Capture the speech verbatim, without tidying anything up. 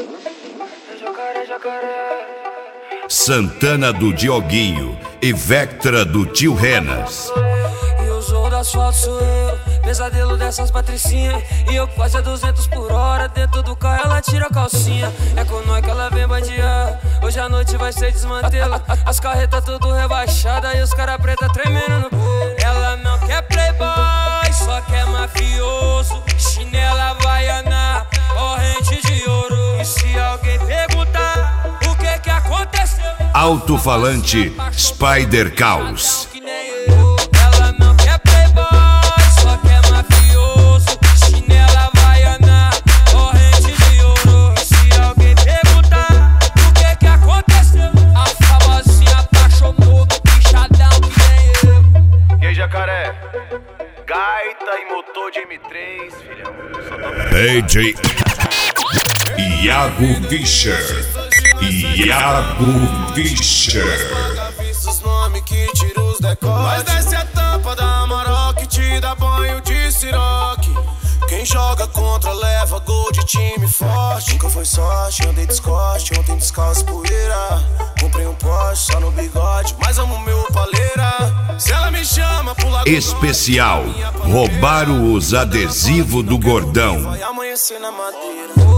Santana do Dioguinho e Vectra do Tio Renas. E o jogo do asfalto sou eu, pesadelo dessas patricinhas. E eu quase a duzentos por hora, dentro do carro ela tira a calcinha. É com nós que ela vem bandear, hoje a noite vai ser desmantela. As carretas tudo rebaixadas e os cara preta tremendo no pé. Ela não quer playboy, só quer mafioso. Chinela havaiana, corrente de ouro. E se alguém perguntar o que que aconteceu, Alto-falante Spider Caos. ela não quer playboy, só quer mafioso. Chinela havaiana, corrente de ouro. E se alguém perguntar o que que aconteceu, a famosinha apaixonou do bichadão que nem eu. E aí, jacaré? Gaita e motor de M três, filhão. D J Iago Fischer. Iago Fischer. Mas desce a tampa da Maroc, te dá banho de siroque. Quem joga contra leva gol de time forte. Nunca foi sorte, andei descoste, ontem descalço poeira. Comprei um Porsche só no bigode, mas amo meu paleira. Se ela me chama pro lado Especial, roubaram os adesivos do gordão. vai amanhecer na madeira.